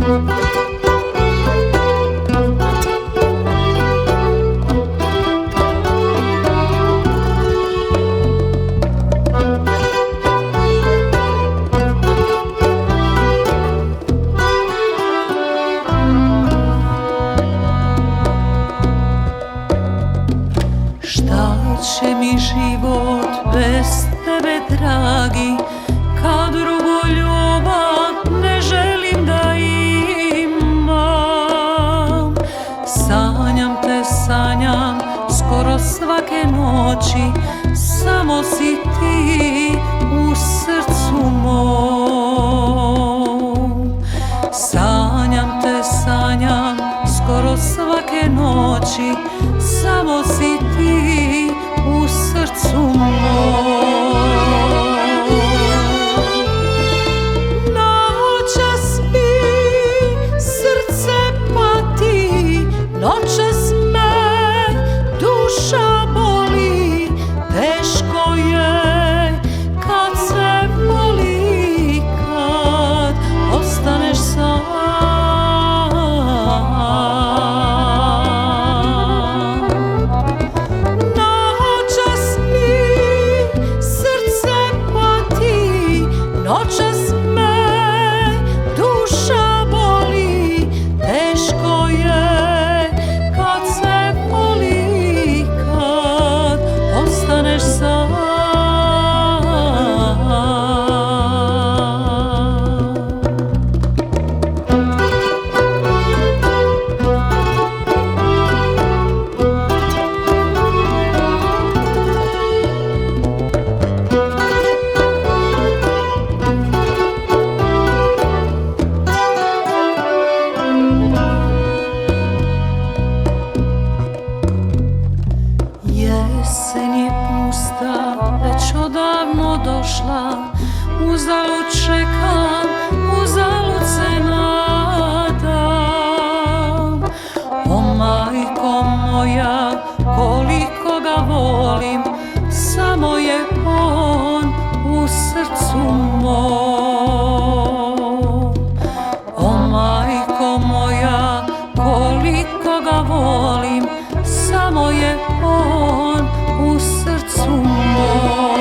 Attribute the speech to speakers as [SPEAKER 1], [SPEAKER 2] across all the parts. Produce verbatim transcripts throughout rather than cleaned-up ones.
[SPEAKER 1] Šta će mi život bez tebe, dragi, kad drugu ljubav ne želim da imam. Sanjam te, sanjam skoro svake noći, samo si ti u srcu mom. Sanjam te, sanjam skoro svake noći, samo si ti u srcu mom. Noćas mi srce pati, noćas me duša boli, teško je kad se voli, kad ostaneš sam. Noćas me duša boli, teško je kad se voli, kad ostaneš sam. Jesen je pusta, već odavno došla, uzalud čekam, uzalud se nadam. O majko moja, koliko ga volim, samo je on u srcu mom. O majko moja, koliko ga volim, samo je on u srcu mom.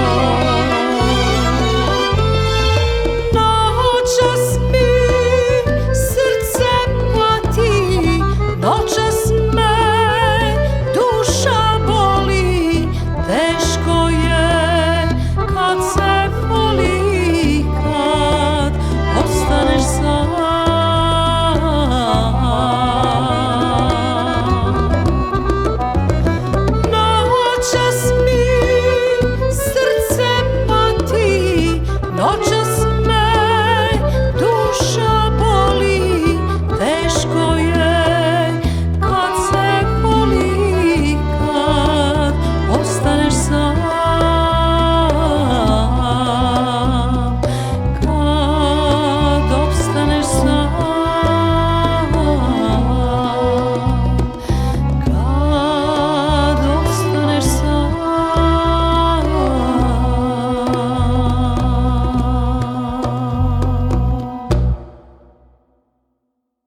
[SPEAKER 1] Noćas mi srce pati, noćas me duša boli, teško je kad se voli, kad ostaneš sam. Noćas